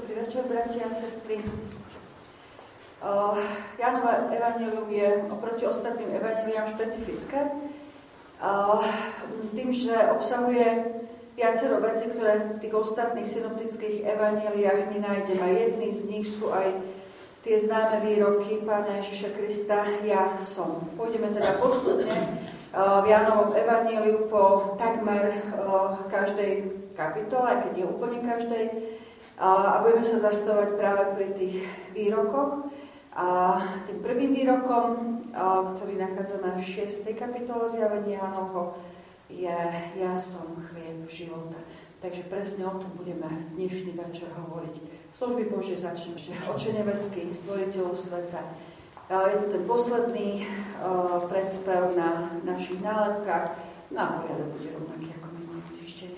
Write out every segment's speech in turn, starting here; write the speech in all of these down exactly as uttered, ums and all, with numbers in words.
Dobrý večer, bratia a sestry. Uh, Jánova evanjelium je oproti ostatným evanjeliám špecifické. Uh, tým, že obsahuje viacero vecí, ktoré v tých ostatných synoptických evanjeliách nenájdeme. Jedný z nich sú aj tie známe výroky Pána Ježiša Krista, ja som. Pôjdeme teda postupne uh, v Jánovom evanjeliu po takmer uh, každej kapitole, keď nie úplne každej, a budeme sa zastavovať práve pri tých výrokoch. A tým prvým výrokom, ktorý nachádzame v šiestej kapitole Zjavenia Jánovho, je ja som chlieb života. Takže presne o tom budeme dnešný večer hovoriť. Služby Božie začneme ešte. Oče nebeský, stvoriteľu sveta. Je to ten posledný predspev na našich nálepkách. No a poriadok bude rovnaký ako minulý týždeň.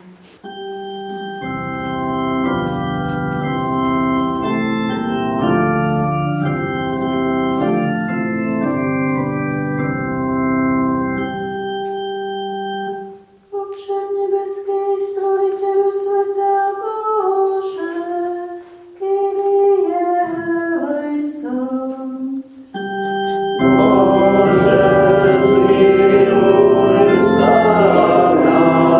Bože, zmiluj sa nad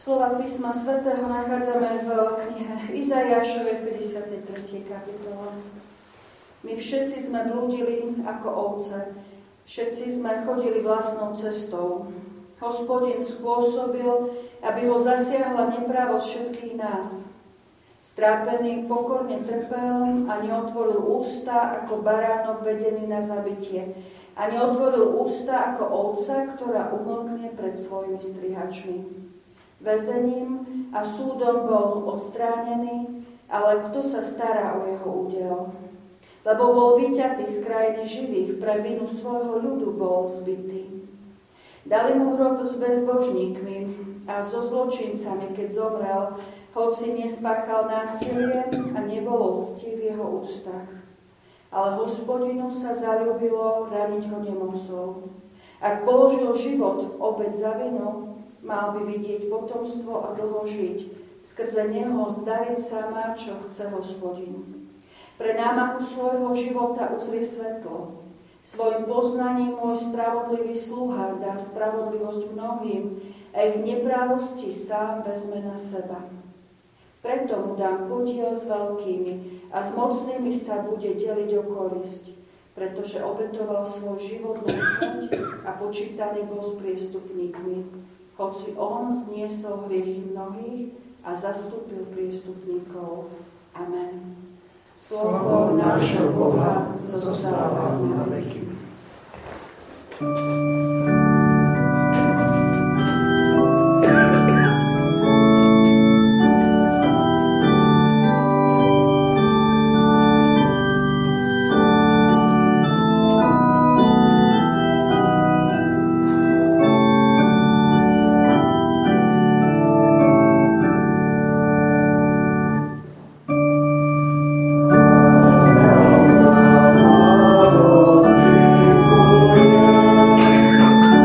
Slova písma svätého nachádzame v knihe Izaiášovej päťdesiatej tretej kapitole. My všetci sme blúdili ako ovce, všetci sme chodili vlastnou cestou. Hospodin spôsobil, aby ho zasiahla neprávosť všetkých nás. Strápený pokorne trpel a neotvoril ústa ako baránok vedený na zabitie. A neotvoril ústa ako ovca, ktorá umlkne pred svojimi strihačmi. Väzením a súdom bol odstránený, ale kto sa stará o jeho údel? Lebo bol vyťatý z krajiny živých, pre vinu svojho ľudu bol zbitý. Dali mu hrob s bezbožníkmi a so zločincami, keď zomrel, hoci nespáchal násilie a nebolo cti v jeho ústach. Ale Hospodinu sa zaľúbilo raniť ho nemocou. Ak položil život v obeť za vinu, mal by vidieť potomstvo a dlho žiť. Skrze neho zdariť sa má, čo chce Hospodin. Pre námahu svojho života uzrie svetlo. Svojim poznaním môj spravodlivý sluha dá spravodlivosť mnohým a ich neprávosti sám vezme na seba. Preto mu dám podiel s veľkými a s mocnými sa bude deliť o korisť, pretože obetoval svoj život na smrť a počítaný bol s priestupníkmi. Hoci on zniesol hriechy mnohých a zastúpil priestupníkov. Amen. Slovo nášho Boha zostáva na veky. Thank you.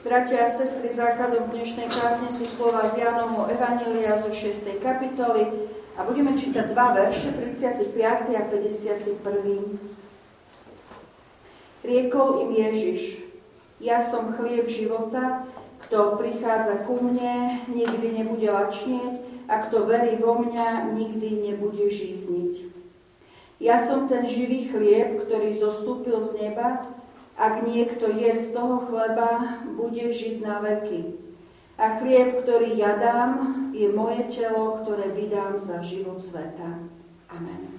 Bratia a sestry, základom dnešnej kázne sú slova z Jánovho evanjelia zo šiestej kapitoly a budeme čítať dva verše, tridsiaty piaty a päťdesiaty prvý. Riekol im Ježiš: Ja som chlieb života, kto prichádza ku mne, nikdy nebude lačnieť, a kto verí vo mňa, nikdy nebude žízniť. Ja som ten živý chlieb, ktorý zostúpil z neba. Ak niekto je z toho chleba, bude žiť na veky. A chlieb, ktorý ja dám, je moje telo, ktoré vydám za život sveta. Amen.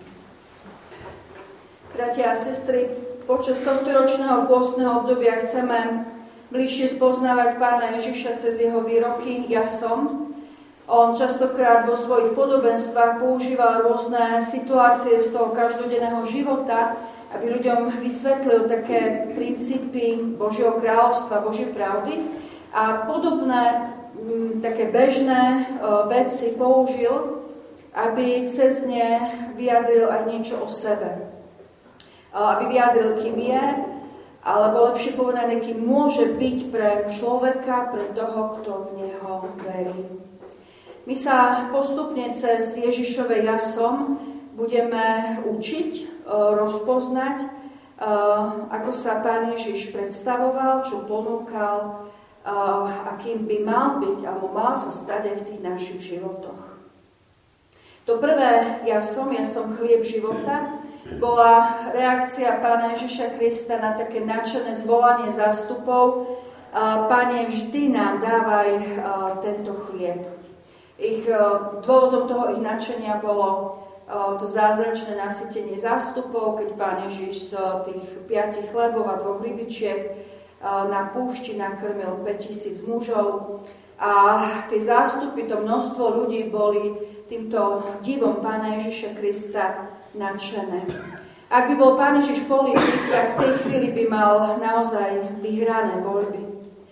Bratia a sestry, počas tohto ročného pôstneho obdobia chceme bližšie spoznávať Pána Ježiša cez jeho výroky Ja som. On častokrát vo svojich podobenstvách používal rôzne situácie z toho každodenného života, aby ľuďom vysvetlil také princípy Božieho kráľovstva, Božej pravdy. A podobné m, také bežné o, veci použil, aby cez ne vyjadril aj niečo o sebe. O, aby vyjadril, kým je, alebo lepšie povedané, kým môže byť pre človeka, pre toho, kto v neho verí. My sa postupne cez Ježišove Ja som budeme učiť, rozpoznať, ako sa Pán Ježiš predstavoval, čo ponúkal, akým by mal byť, alebo mal sa stať aj v tých našich životoch. To prvé Ja som, ja som chlieb života, bola reakcia Pána Ježiša Krista na také nadšené zvolanie zástupov: Pane, vždy nám dávaj tento chlieb. Ich, dôvodom toho ich nadšenia bolo to zázračné nasytenie zástupov, keď Pán Ježiš z tých piatich chlebov a dvoch rybičiek na púšti nakrmil päťtisíc mužov. A tie zástupy, to množstvo ľudí boli týmto divom Pána Ježiša Krista nadšené. Ak by bol Pán Ježiš politik, tak v tej chvíli by mal naozaj vyhrané voľby.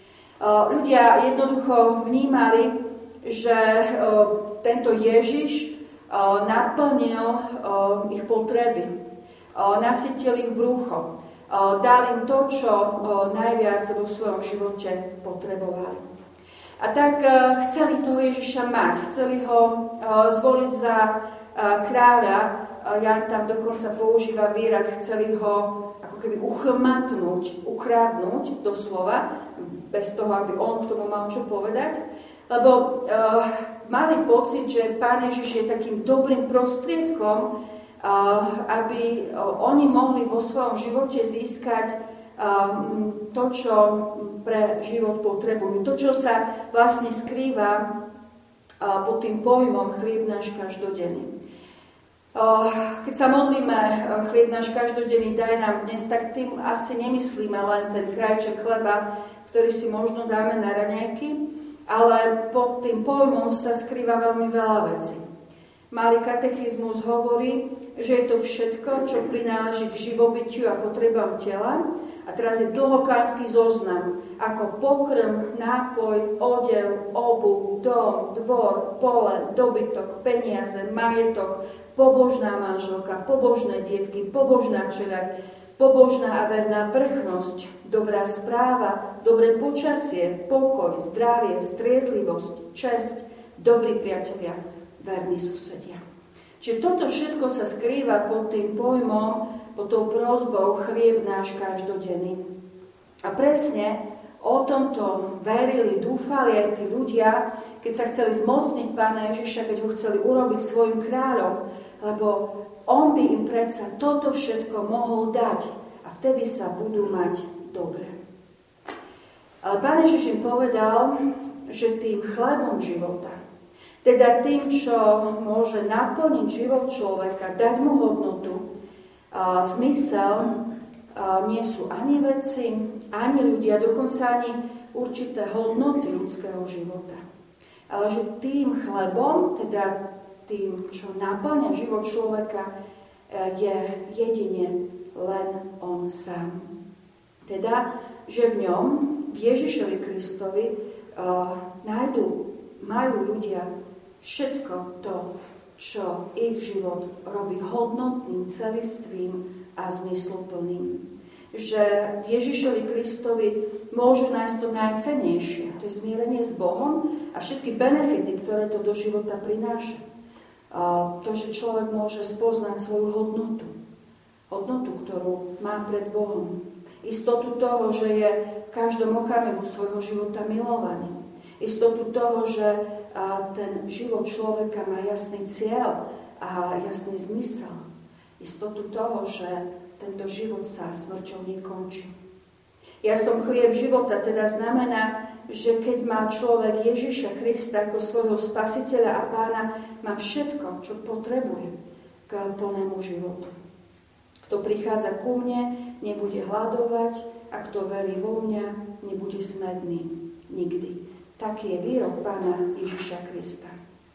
Ľudia jednoducho vnímali, že tento Ježiš naplnil ich potreby, nasytil ich brucho, dal im to, čo najviac vo svojom živote potrebovali. A tak chceli toho Ježiša mať, chceli ho zvoliť za kráľa. Ján tam dokonca používa výraz, chceli ho ako keby uchmatnúť, ukradnúť doslova, bez toho, aby on k tomu mal čo povedať. Lebo uh, mali pocit, že Pán Ježiš je takým dobrým prostriedkom, uh, aby uh, oni mohli vo svojom živote získať uh, to, čo pre život potrebujú. To, čo sa vlastne skrýva uh, pod tým pojmom chlieb náš každodenný. Uh, keď sa modlíme uh, chlieb náš každodenný, daj nám dnes, tak tým asi nemyslíme len ten krajček chleba, ktorý si možno dáme na raňajky, ale pod tým pojmom sa skrýva veľmi veľa vecí. Malý katechizmus hovorí, že je to všetko, čo prináleží k živobytiu a potrebám tela. A teraz je dlhokánsky zoznam, ako pokrm, nápoj, odev, obuv, dom, dvor, pole, dobytok, peniaze, majetok, pobožná manželka, pobožné dietky, pobožná čeľaď, pobožná a verná vrchnosť, dobrá správa, dobré počasie, pokoj, zdravie, striezlivosť, česť, dobrí priatelia, verní susedia. Čiže toto všetko sa skrýva pod tým pojmom, pod tou prosbou chlieb náš každodenný. A presne o tomto verili, dúfali aj tí ľudia, keď sa chceli zmocniť Pána Ježiša, keď ho chceli urobiť svojim kráľom, lebo on by im predsa toto všetko mohol dať a vtedy sa budú mať dobre. Ale Pán Ježiš im povedal, že tým chlebom života, teda tým, čo môže naplniť život človeka, dať mu hodnotu, a zmysel, a nie sú ani veci, ani ľudia, dokonca ani určité hodnoty ľudského života. Ale že tým chlebom, teda tým, čo naplňa život človeka, je jedine len on sám. Teda, že v ňom, v Ježišovi Kristovi, uh, nájdu, majú ľudia všetko to, čo ich život robí hodnotným, celistvým a zmysluplným. že v Ježišovi Kristovi môžu nájsť to najcennejšie. To je zmierenie s Bohom a všetky benefity, ktoré to do života prináša. A to, že človek môže spoznať svoju hodnotu. Hodnotu, ktorú má pred Bohom. Istotu toho, že je v každom okamihu svojho života milovaný. Istotu toho, že ten život človeka má jasný cieľ a jasný zmysel. Istotu toho, že tento život sa smrťou nekončí. Ja som chlieb života, teda znamená, že keď má človek Ježiša Krista ako svojho spasiteľa a pána, má všetko, čo potrebuje k plnému životu. Kto prichádza ku mne, nebude hladovať a kto verí vo mňa, nebude smedný. Nikdy. Taký je výrok pána Ježiša Krista.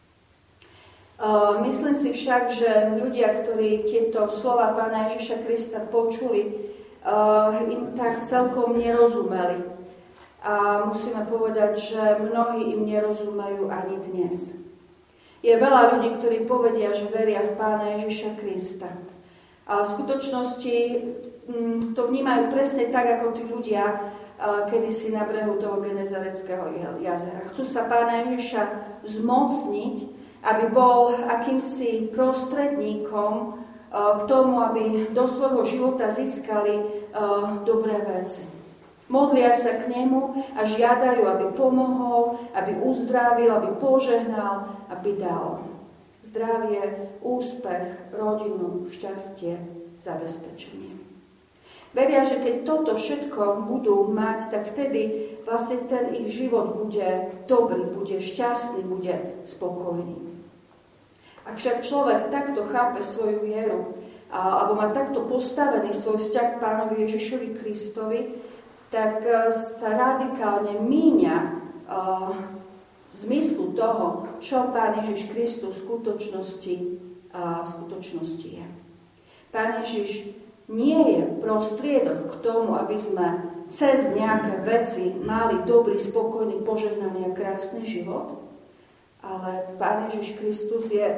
Uh, myslím si však, že ľudia, ktorí tieto slova pána Ježiša Krista počuli, uh, im tak celkom nerozumeli. A musíme povedať, že mnohí im nerozumejú ani dnes. Je veľa ľudí, ktorí povedia, že veria v pána Ježiša Krista. A v skutočnosti um, to vnímajú presne tak, ako tí ľudia uh, kedysi na brehu toho Genezareckého jazera. Chcú sa pána Ježiša zmocniť, aby bol akýmsi prostredníkom k tomu, aby do svojho života získali dobré veci. Modlia sa k nemu a žiadajú, aby pomohol, aby uzdravil, aby požehnal, aby dal zdravie, úspech, rodinu, šťastie, zabezpečenie. Veria, že keď toto všetko budú mať, tak vtedy vlastne ten ich život bude dobrý, bude šťastný, bude spokojný. Ak však človek takto chápe svoju vieru, alebo má takto postavený svoj vzťah k pánovi Ježišovi Kristovi, tak sa radikálne míňa uh, zmyslu toho, čo pán Ježiš Kristus v skutočnosti, uh, v skutočnosti je. Pán Ježiš nie je prostriedok k tomu, aby sme cez nejaké veci mali dobrý, spokojný, požehnaný a krásny život, ale pán Ježiš Kristus je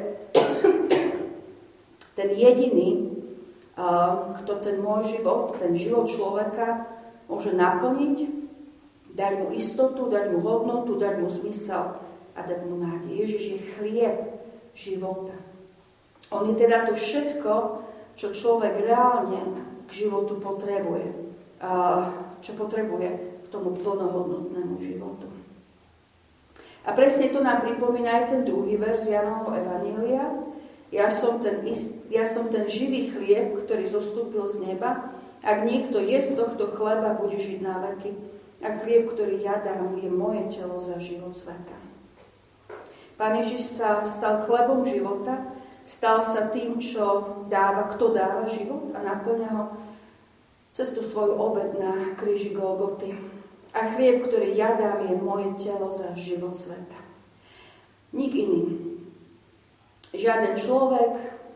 ten jediný, kto ten môj život, ten život človeka môže naplniť, dať mu istotu, dať mu hodnotu, dať mu zmysel a dať mu nádej. Ježiš je chlieb života. On je teda to všetko, čo človek reálne k životu potrebuje. Čo potrebuje k tomu plnohodnotnému životu. A presne to nám pripomína aj ten druhý verš Jánovho evanjelia. Ja som, ten, ja som ten živý chlieb, ktorý zostúpil z neba. Ak niekto je z tohto chleba, bude žiť na veky. A chlieb, ktorý ja dám, je moje telo za život sveta. Pán Ježiš sa stal chlebom života, stal sa tým, čo dáva, kto dáva život a naplňa ho cez tú svoju obed na kríži Golgoty. A chlieb, ktorý ja dám, je moje telo za život sveta. Nik iný. Žiaden človek,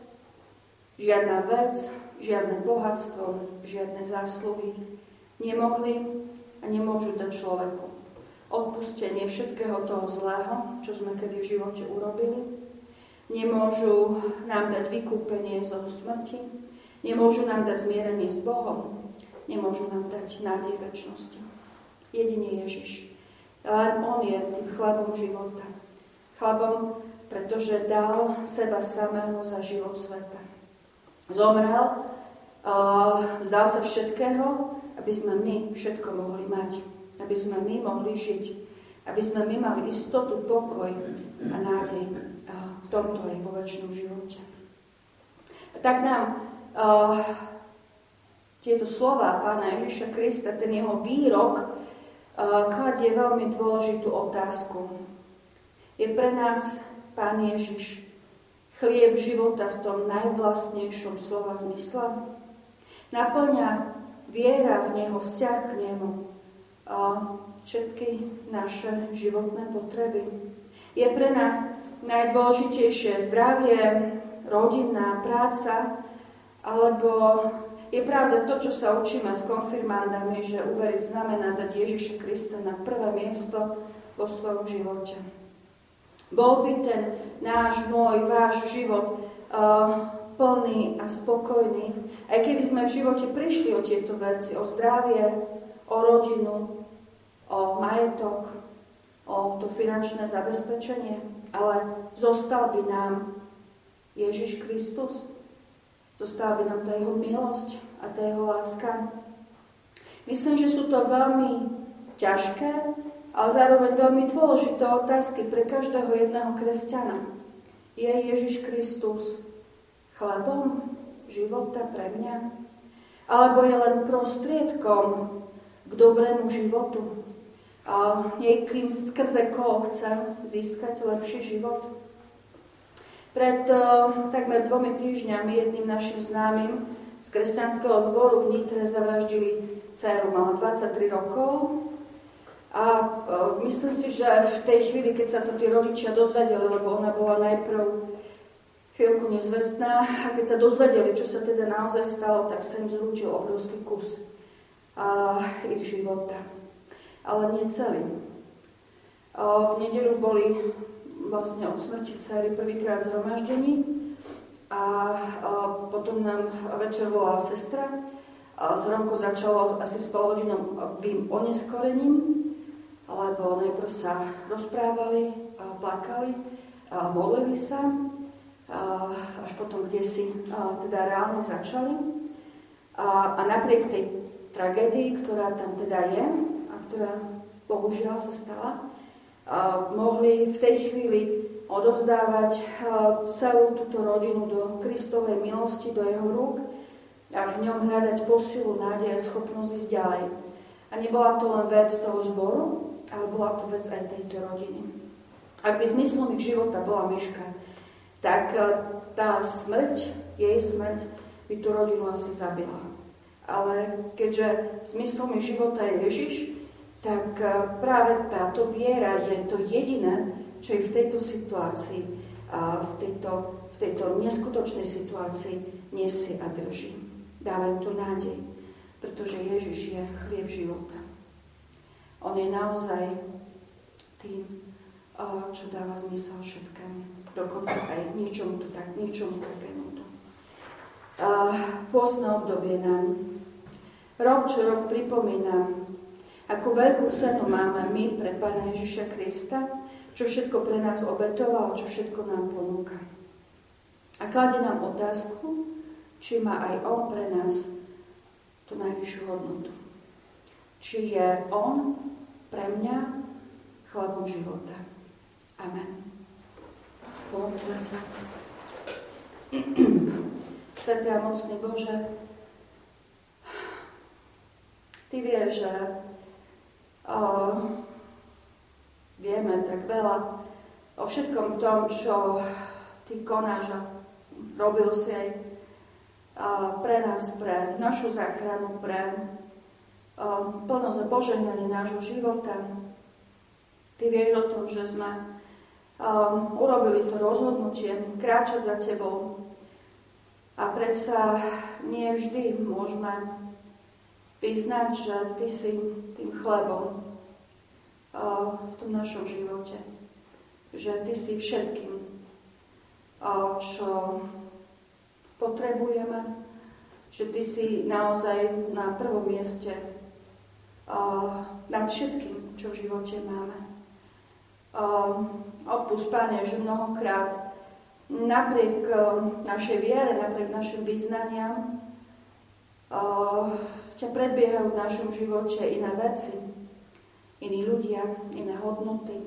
žiadna vec, žiadne bohatstvo, žiadne zásluhy nemohli a nemôžu dať človeku odpustenie všetkého toho zlého, čo sme kedy v živote urobili. Nemôžu nám dať vykúpenie zo smrti, nemôžu nám dať zmierenie s Bohom, nemôžu nám dať nádej večnosti. Jedine Ježiš. Len on je tým chlebom života. Chlebom, pretože dal seba samého za život sveta. Zomrel, uh, vzdal sa všetkého, aby sme my všetko mohli mať. Aby sme my mohli žiť. Aby sme my mali istotu, pokoj a nádej uh, v tomto aj vo večnom živote. A tak nám uh, tieto slová pána Ježiša Krista, ten jeho výrok, kladie veľmi dôležitú otázku. Je pre nás pán Ježiš chlieb života v tom najvlastnejšom slova zmysle? Naplňa viera v neho, vzťah k nemu všetky naše životné potreby? Je pre nás najdôležitejšie zdravie, rodinná práca, alebo je pravda to, čo sa učíme s konfirmandami, že uveriť znamená dať Ježiša Krista na prvé miesto vo svojom živote. Bol by ten náš, môj, váš život uh, plný a spokojný. Aj keby sme v živote prišli o tieto veci, o zdravie, o rodinu, o majetok, o to finančné zabezpečenie, ale zostal by nám Ježiš Kristus, zostala by nám tá jeho milosť a tá jeho láska. Myslím, že sú to veľmi ťažké, ale zároveň veľmi dôležité otázky pre každého jedného kresťana. Je Ježiš Kristus chlebom života pre mňa? Alebo je len prostriedkom k dobrému životu? A niekým skrze koho chcem získať lepší život? Pred uh, takmer dvomi týždňami jedným našim známym z kresťanského zboru v Nitre zavraždili dcéru, mala dvadsaťtri rokov. A uh, myslím si, že v tej chvíli, keď sa to tí rodičia dozvedeli, lebo ona bola najprv chvíľku nezvestná, a keď sa dozvedeli, čo sa teda naozaj stalo, tak sa im zrútil obrovský kus uh, ich života. Ale nie celý. Uh, v nedeľu boli vlastne od smrti dcery prvýkrát zhromaždení a, a potom nám večer volala sestra. A zhromko začalo asi s polhodinovým oneskorením, lebo najprv sa rozprávali, a plakali, a modlili sa, a až potom kdesi a teda reálne začali. A, a napriek tej tragédii, ktorá tam teda je, a ktorá bohužiaľ sa stala, a mohli v tej chvíli odovzdávať celú túto rodinu do Kristovej milosti, do jeho rúk a v ňom hľadať posilu, nádej a schopnosť ísť ďalej. A nebola to len vec toho zboru, ale bola to vec aj tejto rodiny. Ak by zmyslom ich života bola Miška, tak tá smrť, jej smrť by tú rodinu asi zabila. Ale keďže zmyslom ich života je Ježiš, tak práve táto viera je to jediné, čo je v tejto situácii, a v tejto, v tejto neskutočnej situácii nesie a drží. Dávajú to nádej, pretože Ježiš je chlieb života. On je naozaj tým, čo dáva zmysel všetkému. Dokonca aj ničomu to tak, ničomu takému to. Pôstne obdobie nám rok čo rok pripomína, akú veľkú cenu máme my pre Pána Ježiša Krista, čo všetko pre nás obetoval, čo všetko nám ponúka. A kladie nám otázku, či má aj on pre nás tú najvyššiu hodnotu. Či je on pre mňa chlebom života. Amen. Pomodlíme sa. Svätý a mocný Bože, Ty vieš, že Uh, vieme tak veľa o všetkom tom, čo Ty konáš a robil si aj uh, pre nás, pre našu záchranu, pre uh, plnosť a požehnanie nášho života. Ty vieš o tom, že sme um, urobili to rozhodnutie kráčať za Tebou a predsa nie vždy môžeme vyznať, že Ty si tým chlebom uh, v tom našom živote. Že Ty si všetkým, uh, čo potrebujeme. Že Ty si naozaj na prvom mieste uh, nad všetkým, čo v živote máme. Uh, odpusť, Pane, že mnohokrát napriek uh, našej viere, napriek našim vyznaniam uh, ťa predbiehajú v našom živote iné veci, iní ľudia, iné hodnoty.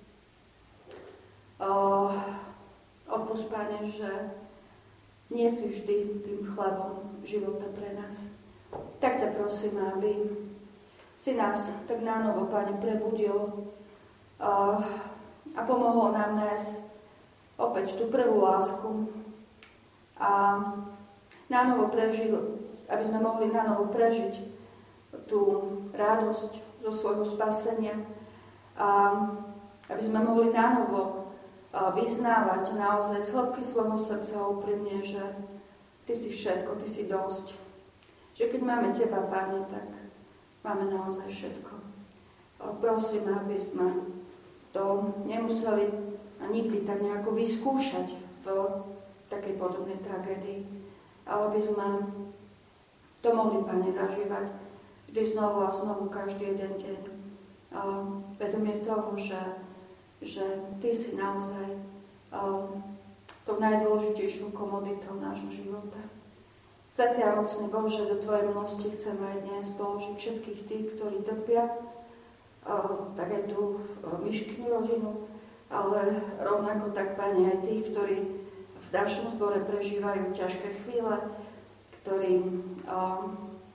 Uh, odpusť, Pane, že nie si vždy tým chlebom života pre nás. Tak ťa prosím, aby si nás tak nánovo, Pane, prebudil uh, a pomohol nám nájsť opäť tú prvú lásku a nánovo prežil, aby sme mohli nanovo prežiť tú radosť zo svojho spasenia a aby sme mohli nanovo vyznávať naozaj z hĺbky svojho srdca úprimne, že Ty si všetko, Ty si dosť. Že keď máme Teba, Pane, tak máme naozaj všetko. Prosím, aby sme to nemuseli a nikdy tak nejako vyskúšať v tak takej podobnej tragédii. Ale aby sme to mohli, Pane, zažívať vždy znovu a znovu, každý jeden deň. A vedomie toho, že, že Ty si naozaj a, tou najdôležitejšou komoditou nášho života. Svätý a mocný Bože, do Tvojej milosti chcem aj dnes položiť všetkých tých, ktorí trpia, a, tak aj tú Miškinu rodinu, ale rovnako tak, Pane, aj tých, ktorí v našom zbore prežívajú ťažké chvíle, ktorí a,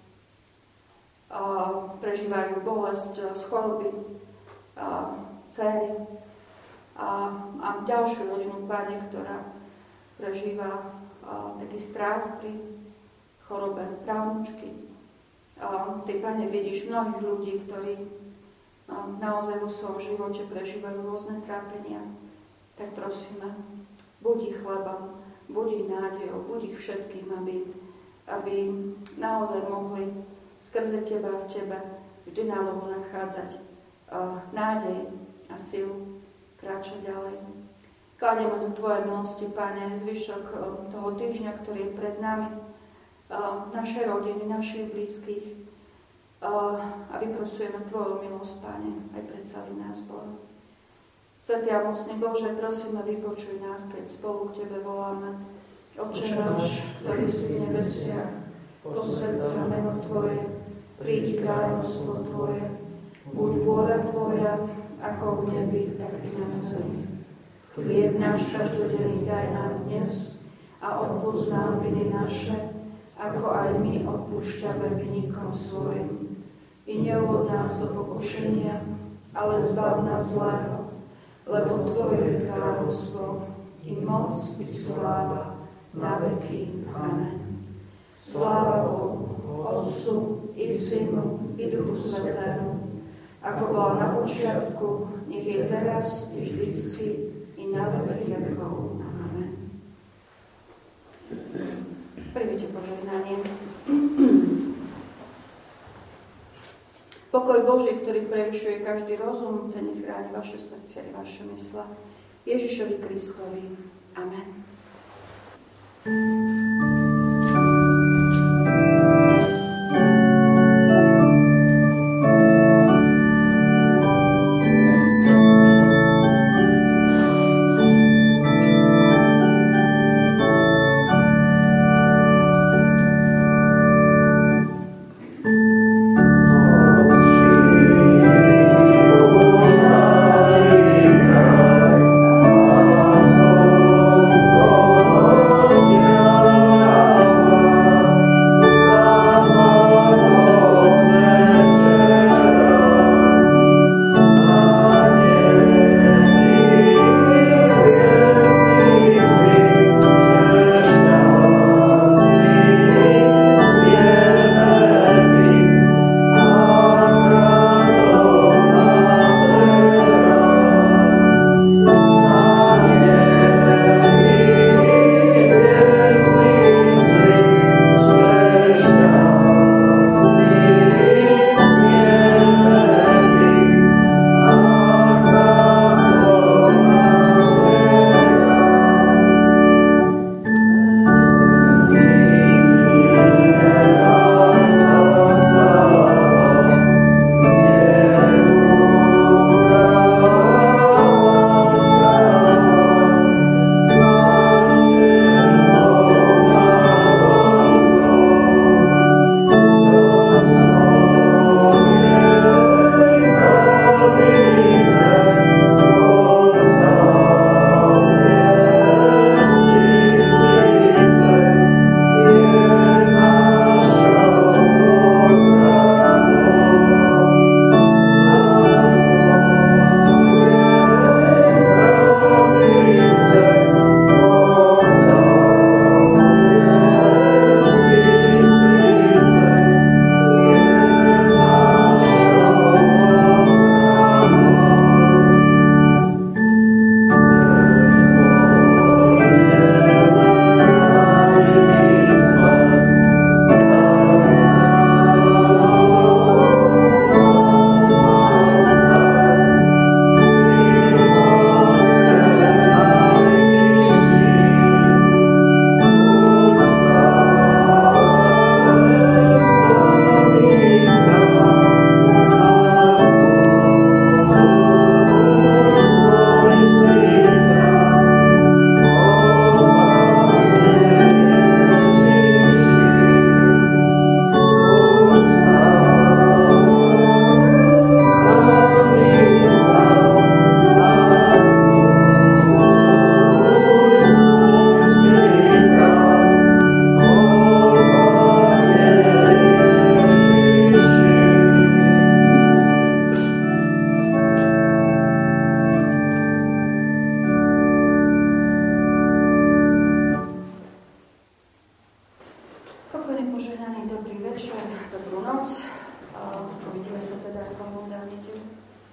a, prežívajú bolesť z choroby, a, dcery a, a ďalšiu rodinu, Pane, ktorá prežíva a, taký strach pri chorobe právnučky. A, Ty, Pane, vidíš mnohých ľudí, ktorí a, naozaj vo svojom živote prežívajú rôzne trápenia. Tak prosíme, buď ich chlebom, buď ich nádejou, buď ich všetkým, aby, aby naozaj mohli skrze Teba v Tebe vždy na novo nachádzať uh, nádej a silu kráčať ďalej. Kladieme do Tvojej milosti, Pane, zvyšok uh, toho týždňa, ktorý je pred nami, uh, našej rodiny, našich blízkych, uh, a vyprosujeme Tvoju milosť, Pane, aj pred celým náš zbor. Svätý a mocný Bože, prosíme, vypočuj nás, keď spolu k Tebe voláme. Oče náš, ktorý si v nebesiach, posväť sa meno Tvoje, príď kráľovstvo Tvoje, buď vôľa Tvoja, ako v nebi, tak i na zemi. Chlieb náš každodenný daj nám dnes a odpusť nám viny naše, ako aj my odpúšťame vinníkom svojim. I neuvod nás do pokušenia, ale zbav nás zlého, lebo Tvoje je kráľovstvo, i moc, i sláva, na veky. Amen. Sláva Bohu, Otcu, i Synu, i Duchu Svätému, ako bola na počiatku, nech je teraz, i vždycky, i na veky vekov. Amen. Príjmite požehnanie. Pokoj Boží, ktorý prevyšuje každý rozum, ten nech chráni vaše srdcia i vaše mysle. Ježišovi Kristovi. Amen.